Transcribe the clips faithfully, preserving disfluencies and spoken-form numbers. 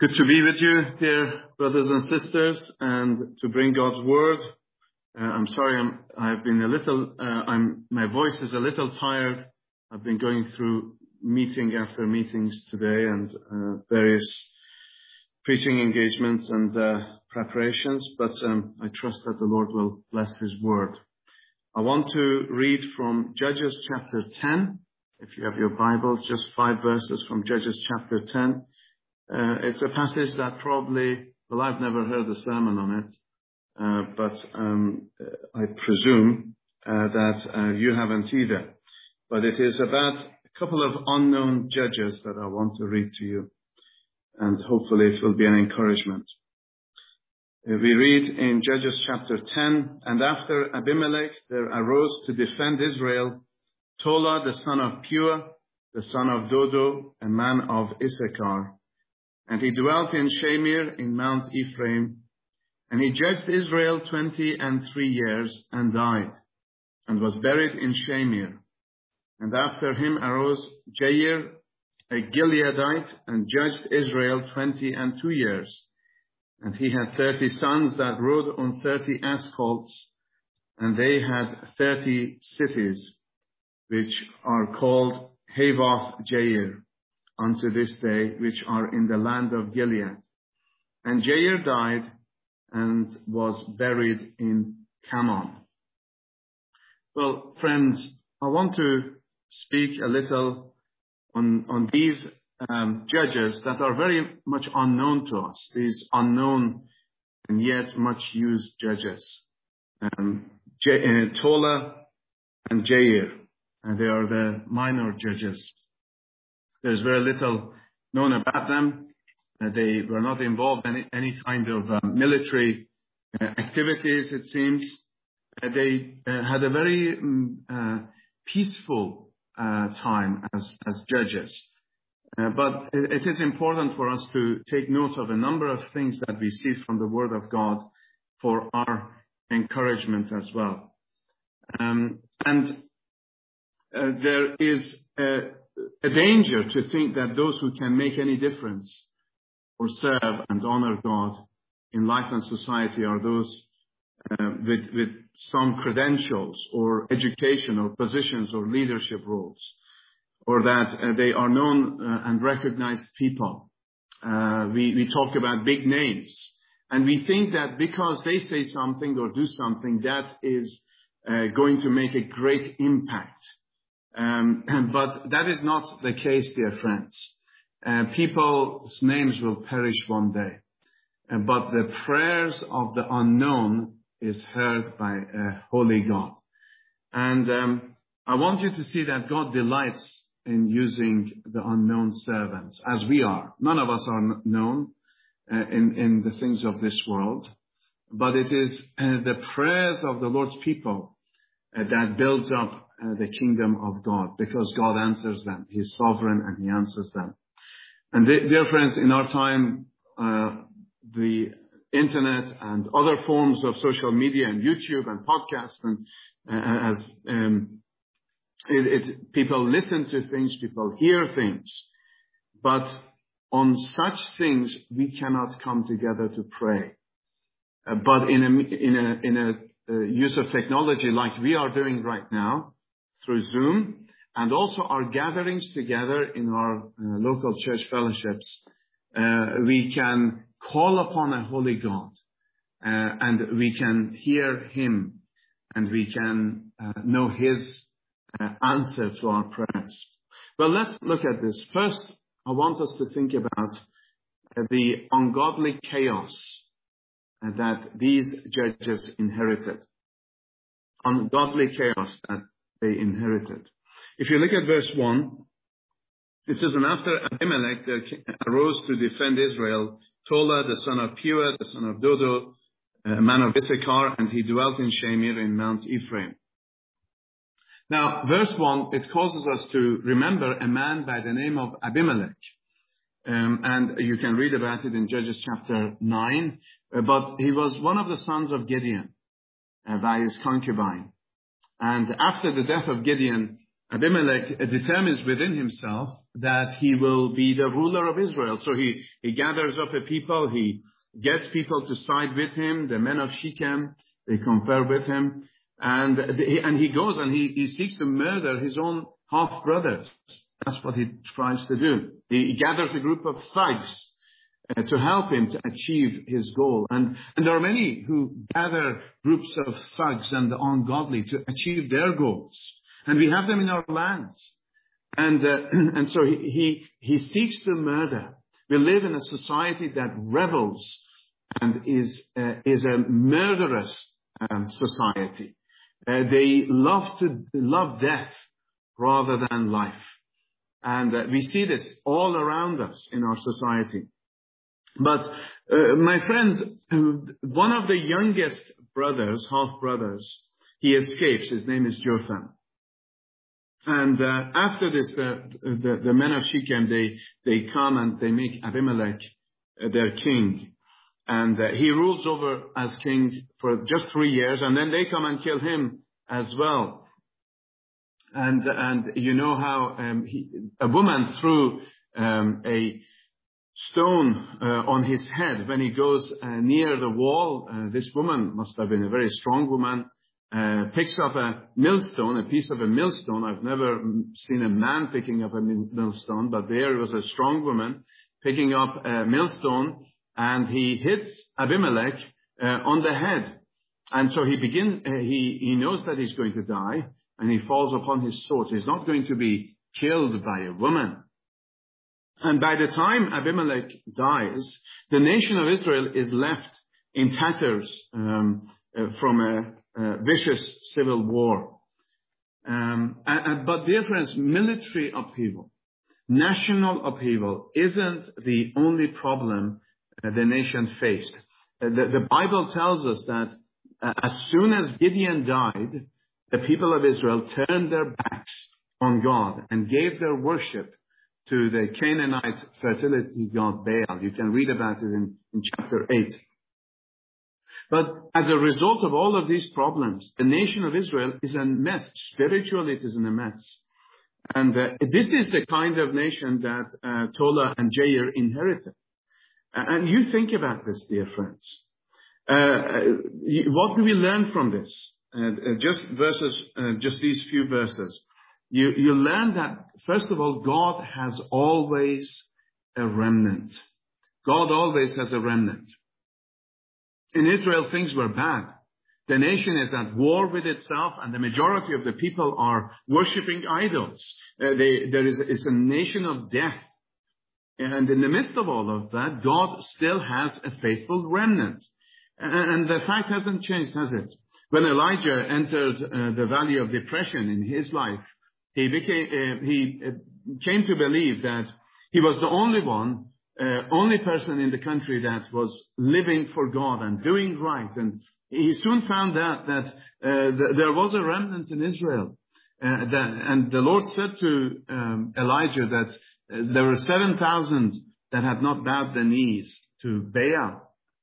Good to be with you, dear brothers and sisters, and to bring God's word. Uh, I'm sorry, I'm, I've been a little, uh, I'm, my voice is a little tired. I've been going through meeting after meetings today and uh, various preaching engagements and uh, preparations, but um, I trust that the Lord will bless His word. I want to read from Judges chapter ten. If you have your Bibles, just five verses from Judges chapter ten. Uh, it's a passage that probably, well, I've never heard a sermon on it, uh, but um, I presume uh, that uh, you haven't either. But it is about a couple of unknown judges that I want to read to you, and hopefully it will be an encouragement. Uh, we read in Judges chapter ten, and after Abimelech there arose to defend Israel Tola the son of Pua, the son of Dodo, a man of Issachar. And he dwelt in Shamir in Mount Ephraim, and he judged Israel twenty and three years, and died, and was buried in Shamir. And after him arose Jair, a Gileadite, and judged Israel twenty and two years. And he had thirty sons that rode on thirty ass colts, and they had thirty cities, which are called Havoth Jair unto this day, which are in the land of Gilead. And Jair died and was buried in Kamon. Well, friends, I want to speak a little on, on these um, judges that are very much unknown to us, these unknown and yet much used judges. Um, J- uh, Tola and Jair, and they are the minor judges. There's very little known about them. Uh, they were not involved in any, any kind of um, military uh, activities, it seems. Uh, they uh, had a very um, uh, peaceful uh, time as, as judges. Uh, but it, it is important for us to take note of a number of things that we see from the Word of God for our encouragement as well. Um, and uh, there is a a danger to think that those who can make any difference or serve and honor God in life and society are those uh, with, with some credentials or education or positions or leadership roles, or that uh, they are known uh, and recognized people. Uh, we, we talk about big names, and we think that because they say something or do something, that is uh, going to make a great impact. Um, but that is not the case, dear friends. Uh, people's names will perish one day. Uh, but the prayers of the unknown is heard by a holy God. And um, I want you to see that God delights in using the unknown servants, as we are. None of us are known uh, in, in the things of this world. But it is uh, the prayers of the Lord's people uh, that builds up Uh, the kingdom of God, because God answers them. He is sovereign and He answers them. And they, dear friends, in our time, uh, the internet and other forms of social media and YouTube and podcasts, and uh, as um, it, it, people listen to things, people hear things, but on such things we cannot come together to pray. Uh, but in a in a in a uh, use of technology like we are doing right now, through Zoom, and also our gatherings together in our uh, local church fellowships, uh, we can call upon a holy God, uh, and we can hear Him, and we can uh, know His uh, answer to our prayers. Well, let's look at this. First, I want us to think about uh, the ungodly chaos uh, that these judges inherited. Ungodly chaos that they inherited. If you look at verse one, it says, and after Abimelech there arose to defend Israel Tola the son of Pua, the son of Dodo, a man of Issachar, and he dwelt in Shamir in Mount Ephraim. Now, verse one, it causes us to remember a man by the name of Abimelech. Um, and you can read about it in Judges chapter nine. Uh, but he was one of the sons of Gideon uh, by his concubine. And after the death of Gideon, Abimelech determines within himself that he will be the ruler of Israel. So he, he gathers up a people, he gets people to side with him, the men of Shechem, they confer with him, and, the, and he goes and he, he seeks to murder his own half-brothers. That's what he tries to do. He gathers a group of thugs uh, to help him to achieve his goal. And, and there are many who gather groups of thugs and the ungodly to achieve their goals. And we have them in our lands. And, uh, and so he, he, he seeks to murder. We live in a society that rebels and is, uh, is a murderous um, society. Uh, they love to love death rather than life. And uh, we see this all around us in our society. But uh, my friends, one of the youngest brothers, half-brothers, he escapes. His name is Jotham. And uh, after this, the, the, the men of Shechem, they, they come and they make Abimelech uh, their king. And uh, he rules over as king for just three years. And then they come and kill him as well. And and you know how um, he, a woman threw um, a stone uh, on his head when he goes uh, near the wall. Uh, this woman must have been a very strong woman. Uh, picks up a millstone, a piece of a millstone. I've never seen a man picking up a millstone, but there was a strong woman picking up a millstone, and he hits Abimelech uh, on the head. And so he begins. Uh, he he knows that he's going to die, and he falls upon his sword. He's not going to be killed by a woman. And by the time Abimelech dies, the nation of Israel is left in tatters um, uh, from a Uh, vicious civil war. Um, and, and, but dear friends, military upheaval, national upheaval isn't the only problem uh, the nation faced. Uh, the, the Bible tells us that uh, as soon as Gideon died, the people of Israel turned their backs on God and gave their worship to the Canaanite fertility god Baal. You can read about it in, in chapter eight. But as a result of all of these problems, the nation of Israel is a mess. Spiritually, it is in a mess. And uh, this is the kind of nation that uh, Tola and Jair inherited. And you think about this, dear friends. Uh, what do we learn from this? Uh, just verses, uh, just these few verses. You, you learn that, first of all, God has always a remnant. God always has a remnant. In Israel, things were bad. The nation is at war with itself, and the majority of the people are worshipping idols. Uh, they, there is it's a nation of death. And in the midst of all of that, God still has a faithful remnant. And, and the fact hasn't changed, has it? When Elijah entered uh, the valley of depression in his life, he became, uh, he uh, came to believe that he was the only one Uh, only person in the country that was living for God and doing right. And he soon found out that uh, th- there was a remnant in Israel. Uh, that, and the Lord said to um, Elijah that uh, there were seven thousand that had not bowed their knees to Baal.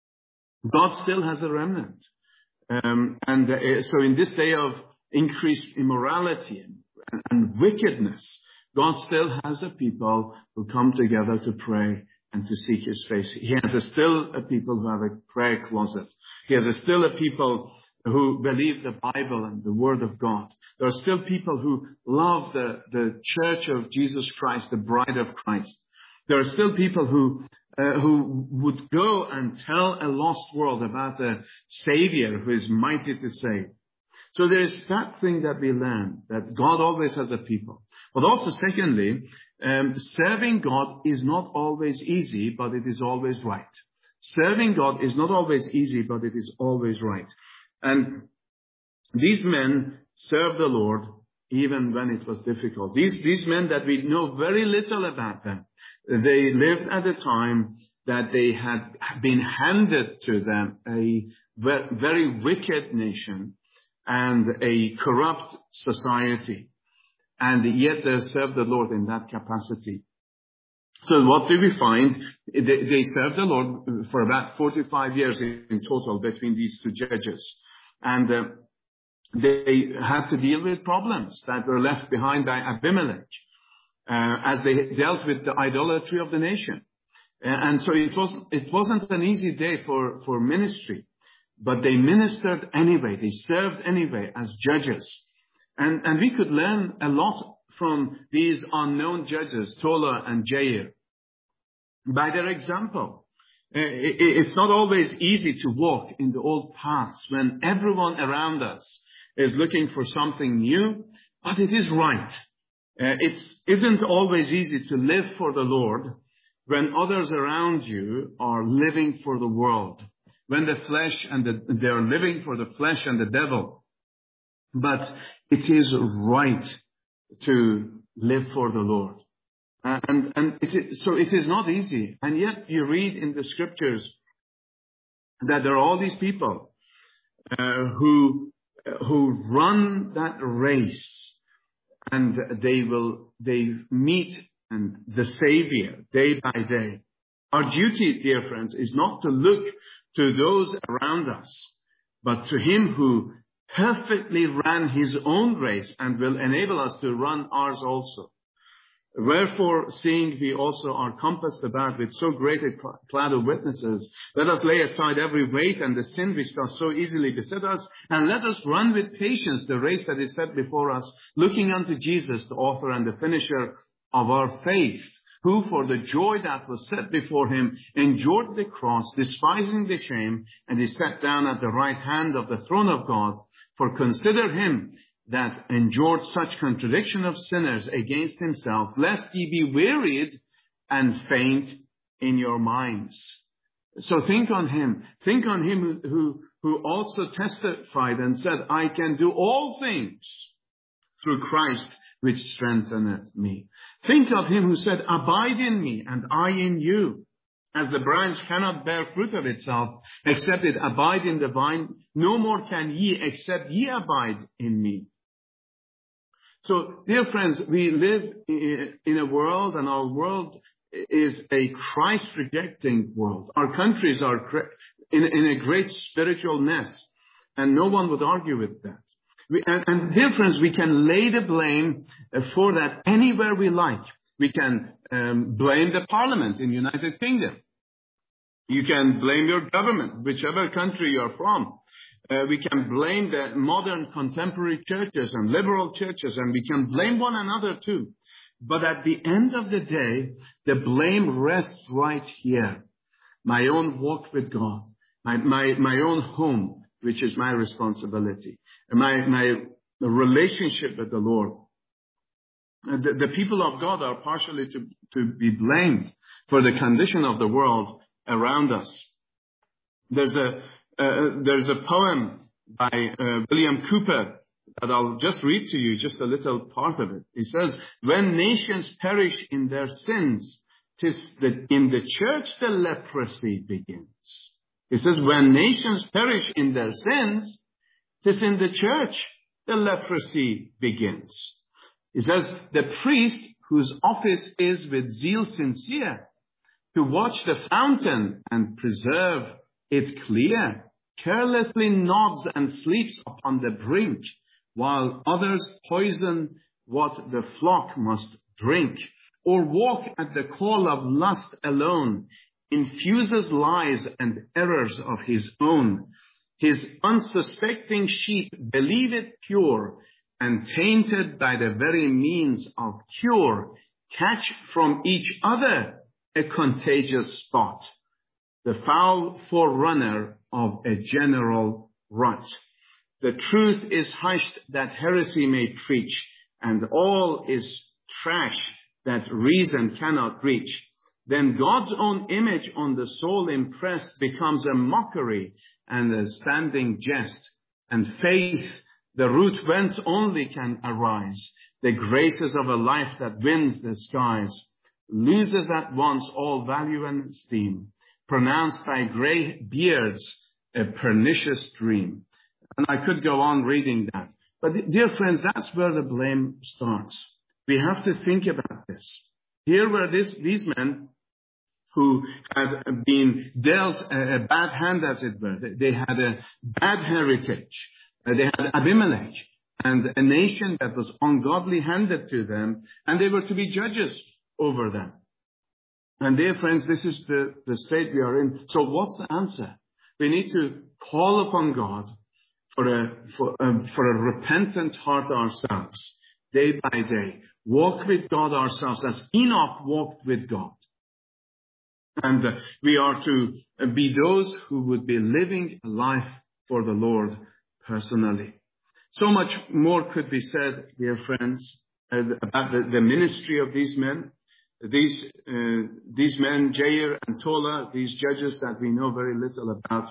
God still has a remnant. Um, and uh, so in this day of increased immorality and, and, and wickedness, God still has a people who come together to pray and to seek his face. He has a still a people who have a prayer closet. He has a still a people who believe the Bible and the Word of God. There are still people who love the, the Church of Jesus Christ, the bride of Christ. There are still people who uh, who would go and tell a lost world about a Savior who is mighty to save. So there's that thing that we learn, that God always has a people. But also, secondly, um, serving God is not always easy, but it is always right. Serving God is not always easy, but it is always right. And these men served the Lord even when it was difficult. These, these men that we know very little about them, they lived at a time that they had been handed to them a very wicked nation and a corrupt society. And yet they served the Lord in that capacity. So what do we find? They, they served the Lord for about forty-five years in total between these two judges. And uh, they had to deal with problems that were left behind by Abimelech. uh, as they dealt with the idolatry of the nation. And so it wasn't, it wasn't an easy day for, for ministry, but they ministered anyway. They served anyway as judges. And, and we could learn a lot from these unknown judges, Tola and Jair, by their example. It, it's not always easy to walk in the old paths when everyone around us is looking for something new, but it is right. Uh, it isn't always easy to live for the Lord when others around you are living for the world, when the flesh and the, they're living for the flesh and the devil. But it is right to live for the Lord. And, and it is, so it is not easy. And yet you read in the scriptures that there are all these people uh, who, uh, who run that race, and they will, they meet and the Savior day by day. Our duty, dear friends, is not to look to those around us, but to Him who perfectly ran His own race and will enable us to run ours also. Wherefore, seeing we also are compassed about with so great a cloud of witnesses, let us lay aside every weight and the sin which does so easily beset us, and let us run with patience the race that is set before us, looking unto Jesus, the author and the finisher of our faith, who for the joy that was set before Him endured the cross, despising the shame, and is set down at the right hand of the throne of God. For consider Him that endured such contradiction of sinners against Himself, lest ye be wearied and faint in your minds. So think on Him. Think on Him who, who, who also testified and said, I can do all things through Christ which strengtheneth me. Think of Him who said, abide in me and I in you. As the branch cannot bear fruit of itself, except it abide in the vine, no more can ye, except ye abide in me. So, dear friends, we live in a world, and our world is a Christ-rejecting world. Our countries are in, in a great spiritual mess, and no one would argue with that. We, and, and dear friends, we can lay the blame for that anywhere we like. We can um, blame the Parliament in the United Kingdom. You can blame your government, whichever country you're from. Uh, we can blame the modern contemporary churches and liberal churches, and we can blame one another too. But at the end of the day, the blame rests right here. My own walk with God, my, my, my own home, which is my responsibility, and my, my relationship with the Lord. The, the people of God are partially to, to be blamed for the condition of the world around us. There's a uh, there's a poem by uh, William Cooper that I'll just read to you, just a little part of it. He says, when nations perish in their sins, 'tis the, in the church the leprosy begins. He says, when nations perish in their sins, 'tis in the church the leprosy begins. He says, the priest whose office is with zeal sincere, to watch the fountain and preserve it clear, carelessly nods and sleeps upon the brink, while others poison what the flock must drink, or walk at the call of lust alone, infuses lies and errors of his own. His unsuspecting sheep believe it pure, and tainted by the very means of cure, catch from each other a contagious spot, the foul forerunner of a general rut. The truth is hushed that heresy may preach, and all is trash that reason cannot reach. Then God's own image on the soul impressed becomes a mockery and a standing jest, and faith, the root whence only can arise, the graces of a life that wins the skies, loses at once all value and esteem, pronounced by grey beards a pernicious dream. And I could go on reading that. But dear friends, that's where the blame starts. We have to think about this. Here were this, these men who had been dealt a, a bad hand, as it were. They had a bad heritage. Uh, they had Abimelech. and a nation that was ungodly handed to them, and they were to be judges over them. And dear friends, this is the, the state we are in. So what's the answer? We need to call upon God for a, for a, for a repentant heart ourselves, day by day. Walk with God ourselves as Enoch walked with God. And uh, we are to be those who would be living a life for the Lord personally. So much more could be said, dear friends, uh, about the, the ministry of these men. These uh, these men, Jair and Tola, these judges that we know very little about.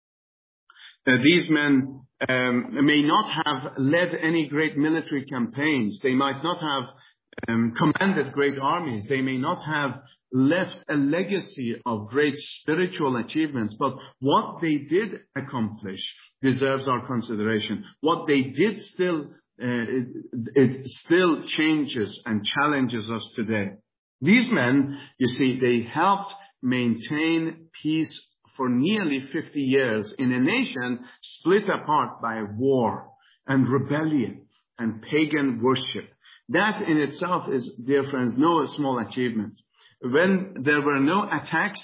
Uh, these men um, may not have led any great military campaigns. They might not have um, commanded great armies. They may not have left a legacy of great spiritual achievements. But what they did accomplish deserves our consideration. What they did still, uh, it, it still changes and challenges us today. These men, you see, they helped maintain peace for nearly fifty years in a nation split apart by war and rebellion and pagan worship. That in itself is, dear friends, no small achievement. When there were no attacks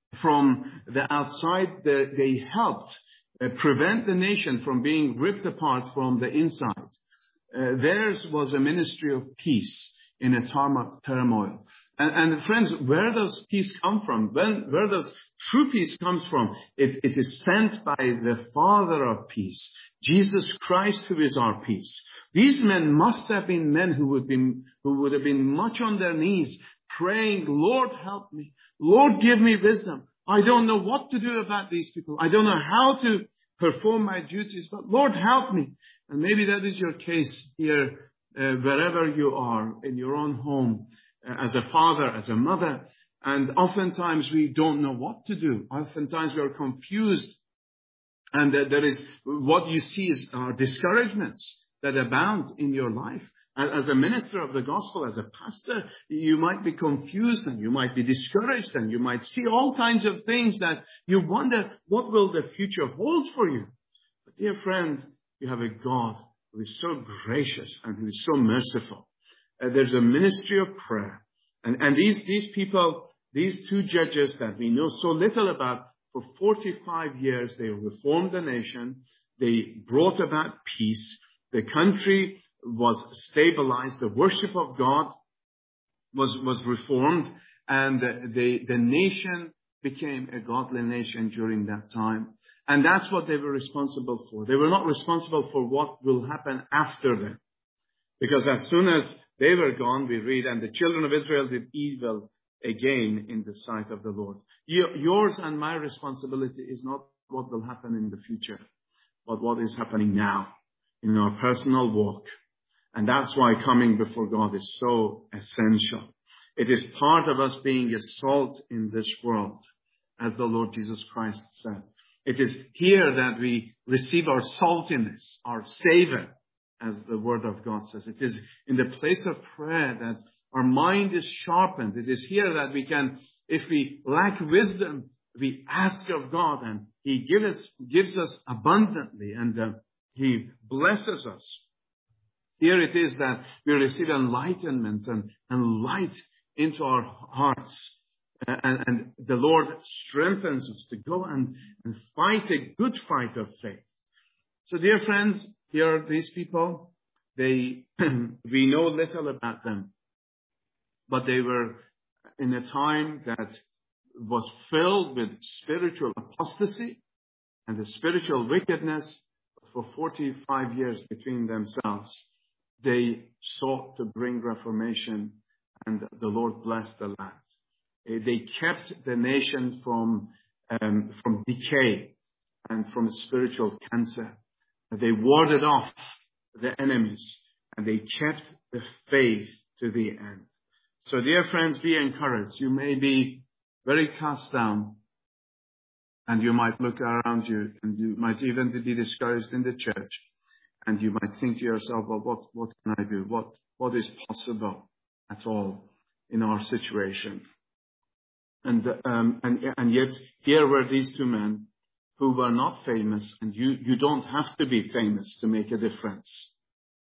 from the outside, they helped prevent the nation from being ripped apart from the inside. Uh, theirs was a ministry of peace in a turmoil. And, and friends, where does peace come from? When, where does true peace comes from? It, it is sent by the Father of peace, Jesus Christ, who is our peace. These men must have been men who would be, who would have been much on their knees, praying, Lord, help me. Lord, give me wisdom. I don't know what to do about these people. I don't know how to perform my duties, but Lord, help me. And maybe that is your case here, uh, wherever you are, in your own home, as a father, as a mother, and oftentimes we don't know what to do. Oftentimes we are confused, and uh, there is what you see is uh, discouragements that abound in your life. As a minister of the gospel, as a pastor, you might be confused and you might be discouraged and you might see all kinds of things that you wonder, what will the future hold for you? But dear friend, you have a God who is so gracious and who is so merciful. Uh, there's a ministry of prayer. And, and these, these people, these two judges that we know so little about, for forty-five years, they reformed the nation. They brought about peace. The country was stabilized. The worship of God was, was reformed. And the, the nation became a godly nation during that time. And that's what they were responsible for. They were not responsible for what will happen after them. Because as soon as they were gone, we read, and the children of Israel did evil again in the sight of the Lord. Yours and my responsibility is not what will happen in the future, but what is happening now in our personal walk. And that's why coming before God is so essential. It is part of us being a salt in this world, as the Lord Jesus Christ said. It is here that we receive our saltiness, our savor, as the Word of God says. It is in the place of prayer that our mind is sharpened. It is here that we can, if we lack wisdom, we ask of God, and He gives us, gives us abundantly, and uh, He blesses us. Here it is that we receive enlightenment and, and light into our hearts. Uh, and, and the Lord strengthens us to go and, and fight a good fight of faith. So dear friends, here are these people. They, we know little about them, but they were in a time that was filled with spiritual apostasy and the spiritual wickedness. For forty-five years between themselves, they sought to bring reformation, and the Lord blessed the land. They kept the nation from, um, from decay and from spiritual cancer. They warded off the enemies, and they kept the faith to the end. So dear friends, be encouraged. You may be very cast down, and you might look around you, and you might even be discouraged in the church. And you might think to yourself, well, what, what can I do? What, what is possible at all in our situation? And, um, and, and yet here were these two men who were not famous, and you, you don't have to be famous to make a difference.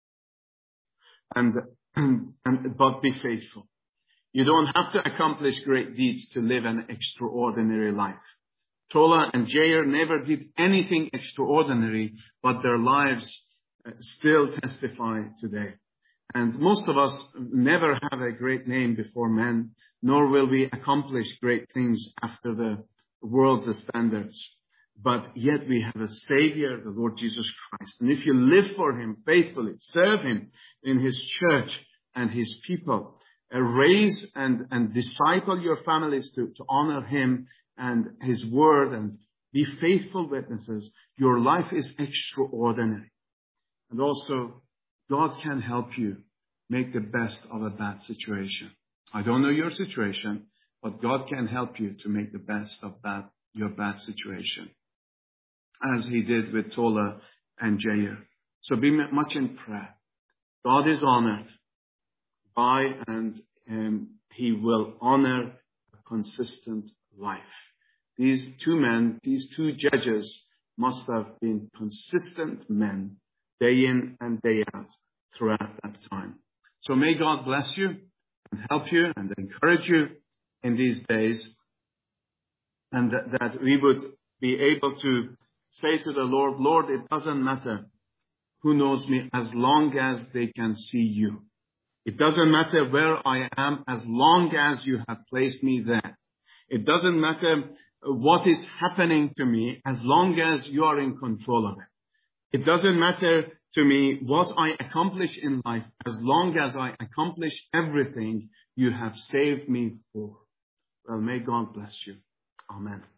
and, and, and but be faithful. You don't have to accomplish great deeds to live an extraordinary life. Tola and Jair never did anything extraordinary, but their lives still testify today. And most of us never have a great name before men, nor will we accomplish great things after the world's standards. But yet we have a Savior, the Lord Jesus Christ. And if you live for Him faithfully, serve Him in His church and His people, uh, raise and, and disciple your families to, to honor Him and His word and be faithful witnesses, your life is extraordinary. And also, God can help you make the best of a bad situation. I don't know your situation, but God can help you to make the best of bad, your bad situation, as He did with Tola and Jair. So be much in prayer. God is honored by, and um, He will honor a consistent life. These two men, these two judges must have been consistent men, day in and day out, throughout that time. So may God bless you and help you and encourage you in these days, and that, that we would be able to say to the Lord, Lord, it doesn't matter who knows me as long as they can see you. It doesn't matter where I am as long as you have placed me there. It doesn't matter what is happening to me as long as you are in control of it. It doesn't matter to me what I accomplish in life as long as I accomplish everything you have saved me for. Well, may God bless you. Amen.